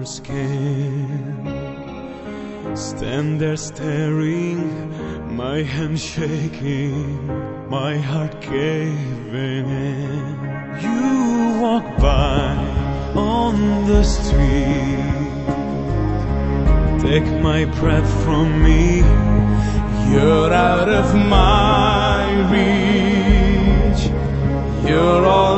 skin. Stand there staring, my hand shaking, my heart caving in. You walk by on the street, take my breath from me. You're out of my reach. You're all